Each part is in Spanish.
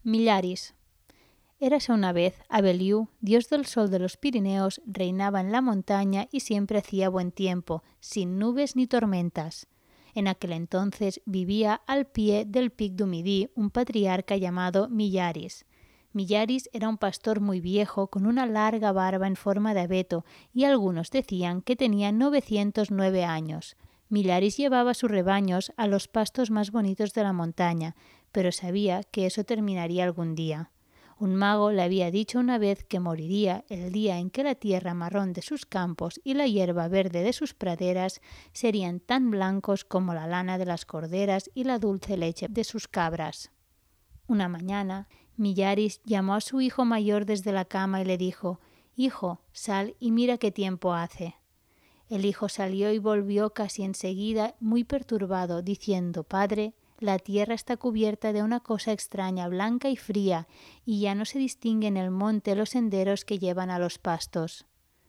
Millaris. Érase una vez a Beliú, dios del sol de los Pirineos, reinaba en la montaña y siempre hacía buen tiempo, sin nubes ni tormentas. En aquel entonces vivía al pie del Pic du Midi un patriarca llamado Millaris. Millaris era un pastor muy viejo con una larga barba en forma de abeto y algunos decían que tenía 909 años. Millaris llevaba sus rebaños a los pastos más bonitos de la montaña, pero sabía que eso terminaría algún día. Un mago le había dicho una vez que moriría el día en que la tierra marrón de sus campos y la hierba verde de sus praderas serían tan blancos como la lana de las corderas y la dulce leche de sus cabras. Una mañana, Millaris llamó a su hijo mayor desde la cama y le dijo: «Hijo, sal y mira qué tiempo hace». El hijo salió y volvió casi enseguida muy perturbado, diciendo: «Padre, la tierra está cubierta de una cosa extraña, blanca y fría, y ya no se distingue en el monte los senderos que llevan a los pastos».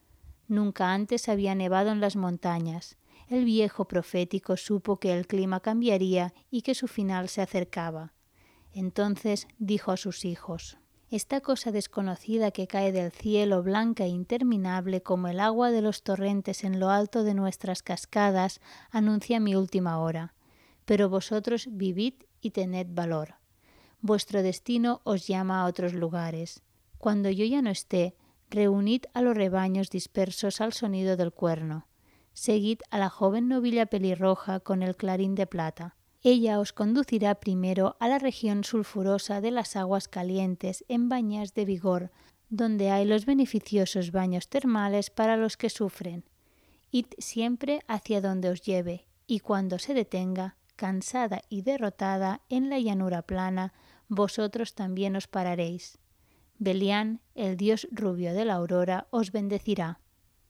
Nunca antes había nevado en las montañas. El viejo profético supo que el clima cambiaría y que su final se acercaba. Entonces dijo a sus hijos: «Esta cosa desconocida que cae del cielo, blanca e interminable como el agua de los torrentes en lo alto de nuestras cascadas, anuncia mi última hora. Pero vosotros vivid y tened valor. Vuestro destino os llama a otros lugares. Cuando yo ya no esté, reunid a los rebaños dispersos al sonido del cuerno. Seguid a la joven novilla pelirroja con el clarín de plata. Ella os conducirá primero a la región sulfurosa de las aguas calientes en bañas de vigor, donde hay los beneficiosos baños termales para los que sufren. Id siempre hacia donde os lleve, y cuando se detenga, cansada y derrotada, en la llanura plana, vosotros también os pararéis. Belián, el dios rubio de la aurora, os bendecirá».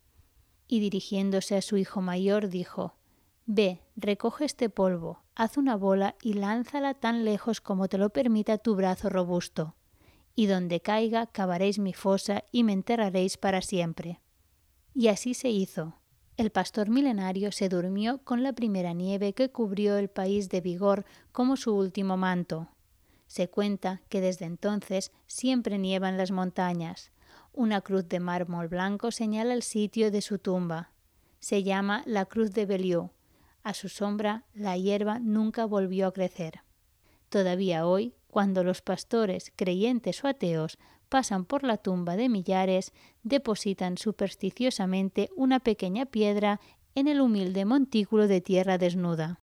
Y dirigiéndose a su hijo mayor, dijo: «Ve, recoge este polvo, haz una bola y lánzala tan lejos como te lo permita tu brazo robusto. Y donde caiga, cavaréis mi fosa y me enterraréis para siempre». Y así se hizo. El pastor milenario se durmió con la primera nieve que cubrió el país de vigor como su último manto. Se cuenta que desde entonces siempre nieva en las montañas. Una cruz de mármol blanco señala el sitio de su tumba. Se llama la Cruz de Beliú. A su sombra la hierba nunca volvió a crecer. Todavía hoy, cuando los pastores, creyentes o ateos, pasan por la tumba de Millaris, depositan supersticiosamente una pequeña piedra en el humilde montículo de tierra desnuda.